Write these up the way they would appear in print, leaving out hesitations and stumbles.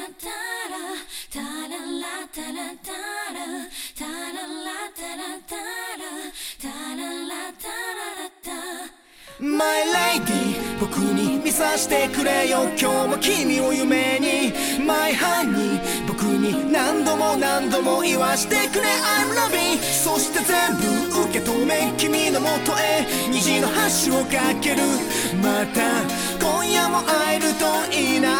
My lady 僕に見さしてくれよ今日も君を夢に My honey 僕に何度も何度も言わしてくれ I'm loving そして全部受け止め君の元へ虹の橋を架けるまた今夜も会えるといいな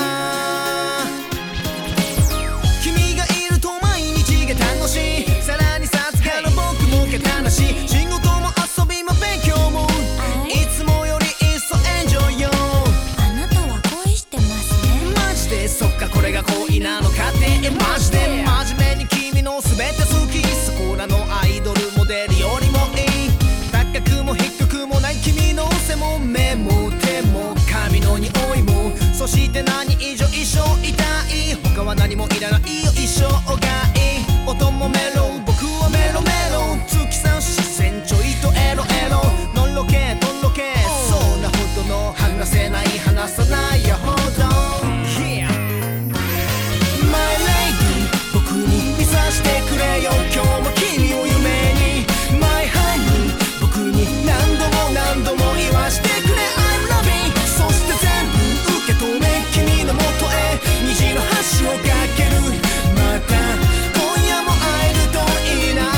君がいると毎日が楽しいさらにさすがの僕もけたなし仕事も遊びも勉強もいつもよりいっそエンジョイよあなたは恋してますねマジでそっかこれが恋なのかってマジで真面目に君の全て好きそこらのアイドルモデルよりもいい高くも低くもない君の背も目も手も髪の匂いもそして何以上一生いたい他は何もいらないよ一生がいい音もメロ僕はメロメロ月さん視線ちょいとエロエロのろけとろけそうなほどの話せない話さないよほど Yeah My lady 僕に見さしてくれよ今日も君を夢に My honey 僕に何度も何度も言わしてくれ I'm loving そして全部受け止め君の元へ虹の橋を架けるまた今夜も会えるといいな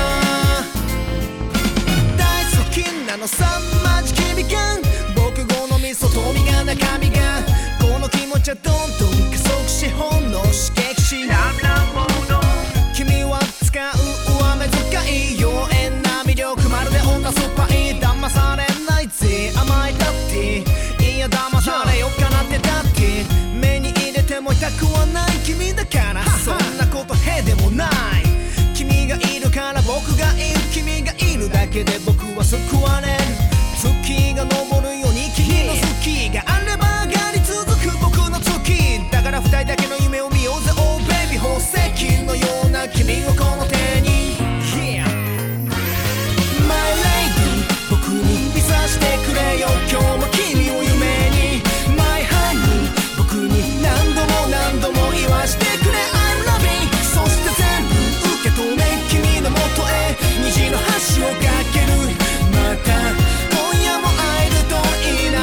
大好きなのさマジ君が僕好み外見が中身がこの気持ちはどんどん加速し本能刺激し君は使う上目遣い妖艶な魅力まるで女スパイ騙されないぜ甘いだっていや騙されよっかなってだって目に入れても痛くはない君だからそんなことへでもない君がいるから僕がいる君がいるだけで僕は救われる月が昇るように君の好きがあれば上がり続く僕の月だから二人だけの夢を見ようぜ Oh baby 宝石のような君をこの手に Yeah My lady 僕に見さしてくれよ今日も君を夢に My honey 僕に何度も何度も言わしてくれ I'm loving そして全部受け止め君の元へ虹の橋を架けるまた今夜も会えるといい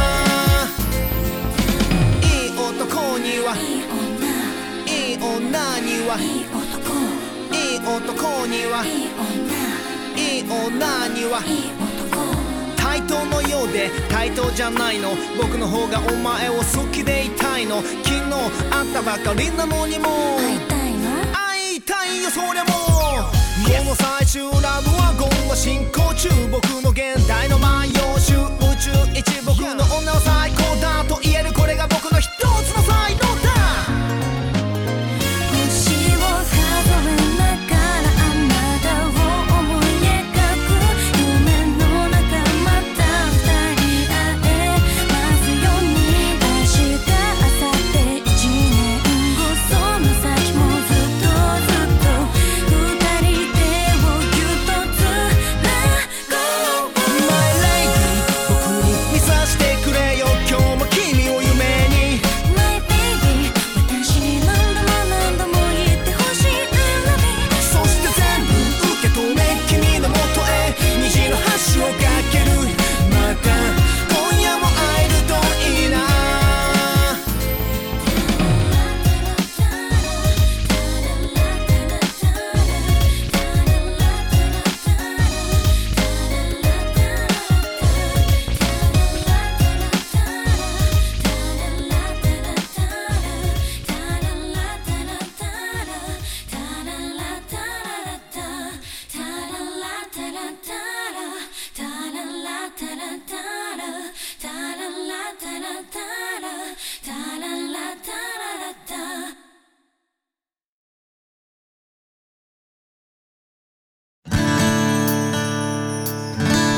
ないい男にはいい女にはいい男にはいい女にはいい男対等のようで対等じゃないの僕の方がお前を好きでいたいの昨日会ったばかりなのにも会いたいの会いたいよそりゃもうこの最終ラブワゴンは進行中僕の現代